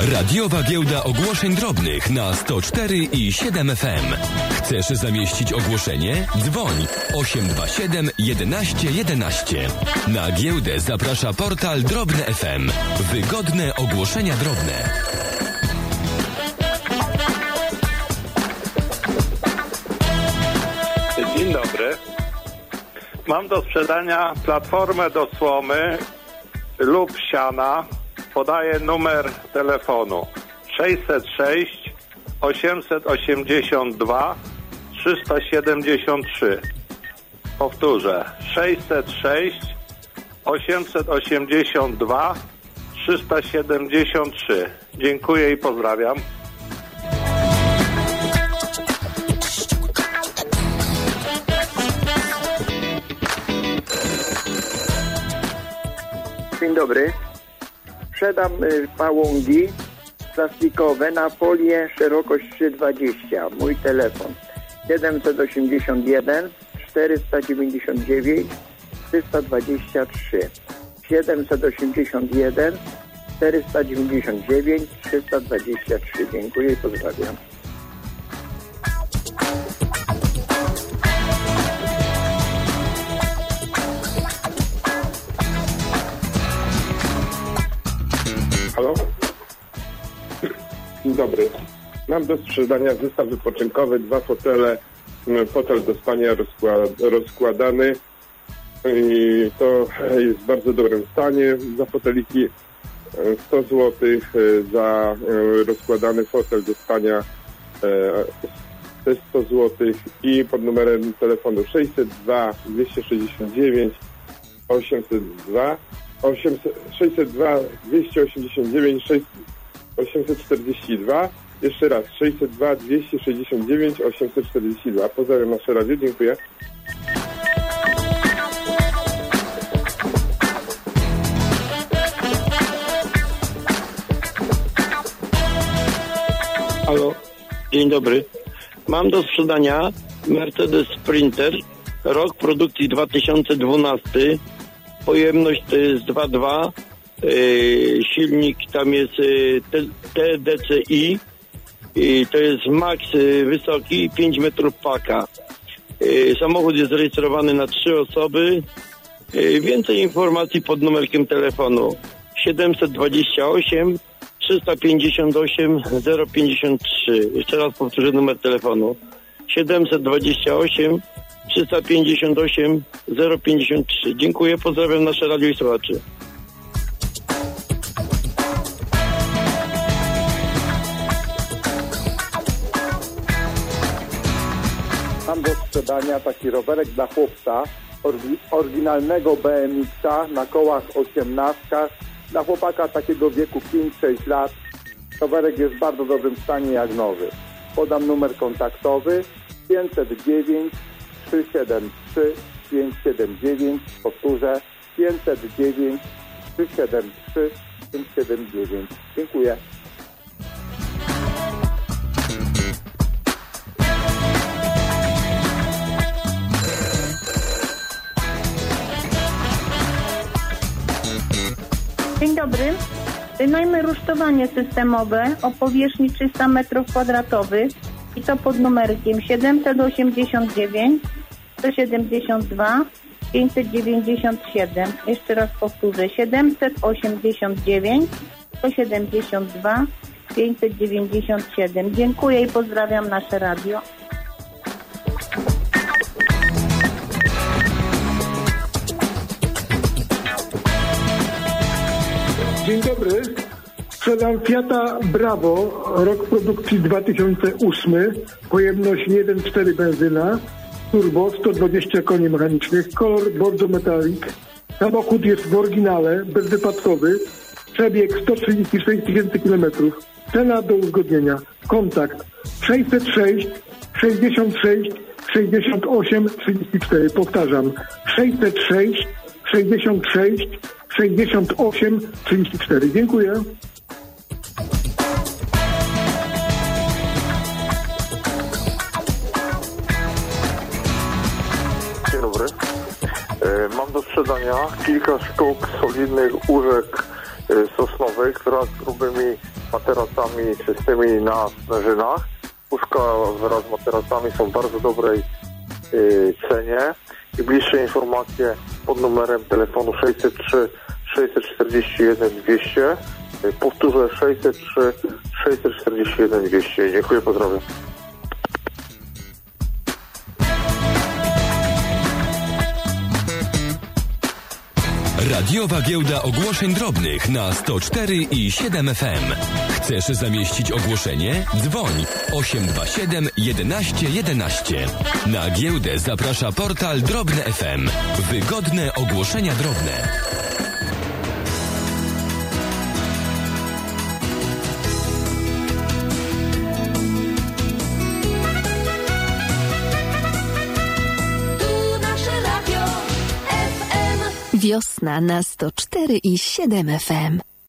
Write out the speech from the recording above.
Radiowa giełda ogłoszeń drobnych na 104 i 7 FM. Chcesz zamieścić ogłoszenie? Dzwoń 827 11 11. Na giełdę zaprasza portal Drobne FM. Wygodne ogłoszenia drobne. Dzień dobry. Mam do sprzedania platformę do słomy lub siana. Podaję numer telefonu 606 882 373. Powtórzę 606 882 373. Dziękuję i pozdrawiam. Dzień dobry. Sprzedam pałągi plastikowe na folię szerokość 3,20. Mój telefon 781 499 323. 781 499 323. Dziękuję i pozdrawiam. Halo? Dzień dobry. Mam do sprzedania zestaw wypoczynkowy, 2 fotele, fotel do spania rozkładany i to jest w bardzo dobrym stanie. Za foteliki 100 zł, za rozkładany fotel do spania też 100 zł i pod numerem telefonu 602 269 802 602 289 842. Jeszcze raz 602 269 842. Pozdrawiam nasze radio, dziękuję. Halo, dzień dobry. Mam do sprzedania Mercedes Sprinter, rok produkcji 2012. Pojemność to jest 2.2, silnik tam jest TDCi, to jest max wysoki, 5 metrów paka. Samochód jest zarejestrowany na 3 osoby. Więcej informacji pod numerkiem telefonu 728 358 053. Jeszcze raz powtórzę numer telefonu 728 358 053. Dziękuję, pozdrawiam nasze radio i słuchaczy. Mam do sprzedania taki rowerek dla chłopca, oryginalnego BMX-a na kołach 18, dla chłopaka takiego wieku 5-6 lat. Rowerek jest w bardzo dobrym stanie jak nowy. Podam numer kontaktowy 509 373 579, powtórzę 509 373 579. Dziękuję. Dzień dobry. Wynajmę rusztowanie systemowe o powierzchni 300 m2 i to pod numerkiem 789 172 597. Jeszcze raz powtórzę 789 172 597. Dziękuję i pozdrawiam nasze radio. Dzień dobry. Sprzedam Fiata Bravo, rok produkcji 2008, pojemność 1,4 benzyna, turbo, 120 koni mechanicznych, kolor bordo metallic. Samochód jest w oryginale, bezwypadkowy, przebieg 136 000 km. Cena do uzgodnienia. Kontakt 606 66 68 34. Powtarzam 606 66 68 34. Dziękuję. Dzień dobry. Mam do sprzedania kilka sztuk solidnych łóżek sosnowych, która grubymi materacami czystymi na sprężynach. Łóżka wraz z materacami są w bardzo dobrej cenie. I bliższe informacje pod numerem telefonu 603 641 200. Powtórzę 603 641 200. Dziękuję, pozdrawiam. Radiowa Giełda Ogłoszeń Drobnych na 104 i 7 FM. Chcesz zamieścić ogłoszenie? Dzwoń 827 11 11. Na giełdę zaprasza portal Drobne FM. Wygodne ogłoszenia drobne. Wiosna na 104 i 7 FM.